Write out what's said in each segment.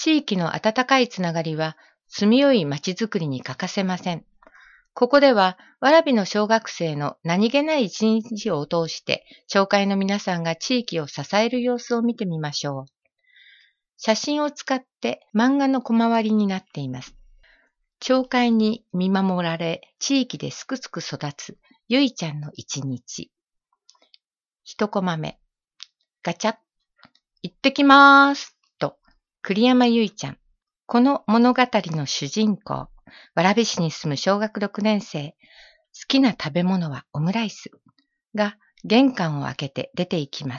地域の温かいつながりは住みよい街づくりに欠かせません。ここでは、蕨の小学生の何気ない一日を通して、町会の皆さんが地域を支える様子を見てみましょう。写真を使って漫画の小回りになっています。町会に見守られ、地域ですくすく育つゆいちゃんの一日。一コマ目。ガチャッ。行ってきまーす。と、栗山ゆいちゃん。この物語の主人公、蕨市に住む小学6年生、好きな食べ物はオムライスが玄関を開けて出て行きます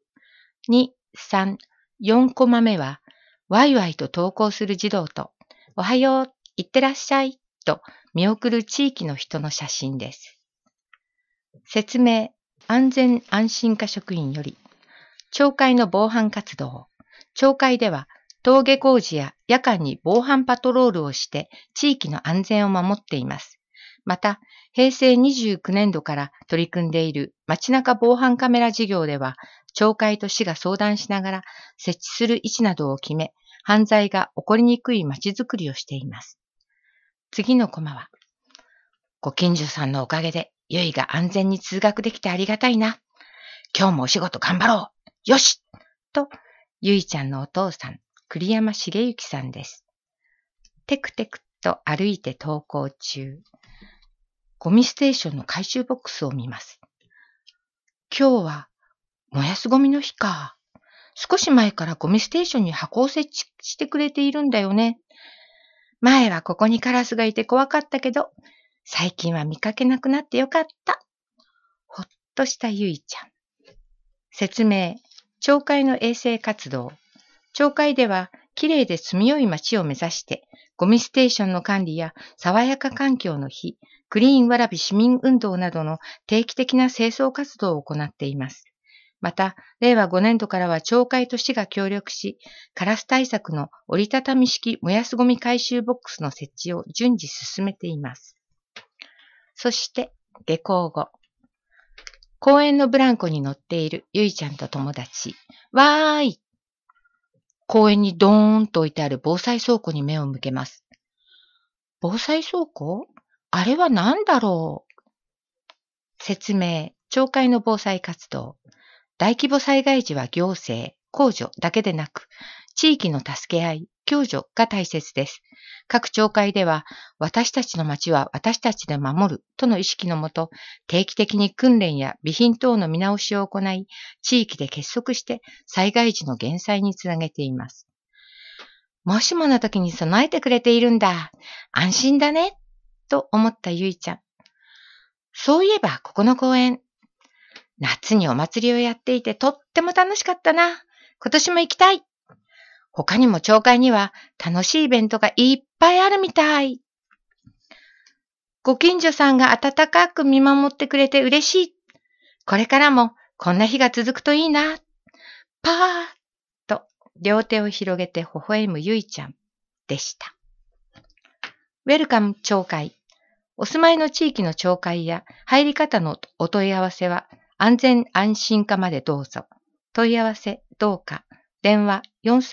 。2、3、4コマ目は、ワイワイと登校する児童と、おはよう、いってらっしゃい、と見送る地域の人の写真です。説明、安全安心課職員より、町会の防犯活動。町会では、登下校時や夜間に防犯パトロールをして地域の安全を守っています。また、平成29年度から取り組んでいる街中防犯カメラ事業では、町会と市が相談しながら設置する位置などを決め、犯罪が起こりにくい街づくりをしています。次のコマは、ご近所さんのおかげで、ゆいが安全に通学できてありがたいな。今日もお仕事頑張ろう。よしと、ゆいちゃんのお父さん、栗山茂之さんです。テクテクと歩いて登校中、ゴミステーションの回収ボックスを見ます。今日は燃やすゴミの日か。少し前からゴミステーションに箱を設置してくれているんだよね。前はここにカラスがいて怖かったけど、最近は見かけなくなってよかった。ほっとしたゆいちゃん。説明、町会の衛生活動。町会では、きれいで住みよい街を目指して、ゴミステーションの管理や爽やか環境の日、クリーン蕨市民運動などの定期的な清掃活動を行っています。また、令和5年度からは町会と市が協力し、カラス対策の折りたたみ式燃やすゴミ回収ボックスの設置を順次進めています。そして、下校後。公園のブランコに乗っているゆいちゃんと友達。わーい。公園にドーンと置いてある防災倉庫に目を向けます。防災倉庫？あれは何だろう？説明、町会の防災活動。大規模災害時は行政、公助だけでなく、地域の助け合い、共助が大切です。各町会では、私たちの町は私たちで守るとの意識のもと、定期的に訓練や備品等の見直しを行い、地域で結束して災害時の減災につなげています。もしもの時に備えてくれているんだ。安心だね。と思ったゆいちゃん。そういえば、ここの公園。夏にお祭りをやっていてとっても楽しかったな。今年も行きたい。他にも町会には楽しいイベントがいっぱいあるみたい。ご近所さんが温かく見守ってくれて嬉しい。これからもこんな日が続くといいな。パーッと両手を広げて微笑むゆいちゃんでした。ウェルカム町会。お住まいの地域の町会や入り方のお問い合わせは安全安心課までどうぞ。問い合わせどうか。電話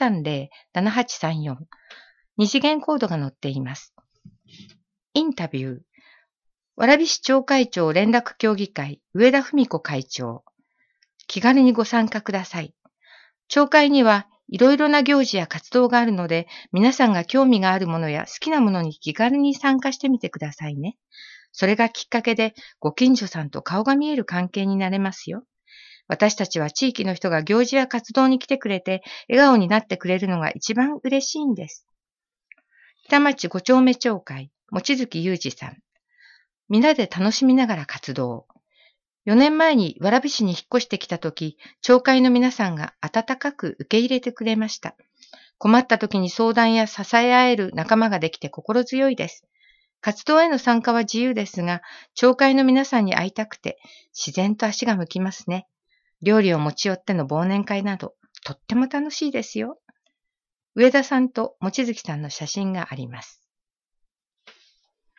430-7834。二次元コードが載っています。インタビュー。蕨市町会長連絡協議会上田文子会長。気軽にご参加ください。町会にはいろいろな行事や活動があるので、皆さんが興味があるものや好きなものに気軽に参加してみてくださいね。それがきっかけでご近所さんと顔が見える関係になれますよ。私たちは地域の人が行事や活動に来てくれて笑顔になってくれるのが一番嬉しいんです。北町5丁目町会、望月裕二さん。皆で楽しみながら活動。4年前に蕨市に引っ越してきたとき、町会の皆さんが温かく受け入れてくれました。困った時に相談や支え合える仲間ができて心強いです。活動への参加は自由ですが、町会の皆さんに会いたくて、自然と足が向きますね。料理を持ち寄っての忘年会など、とっても楽しいですよ。上田さんと望月さんの写真があります。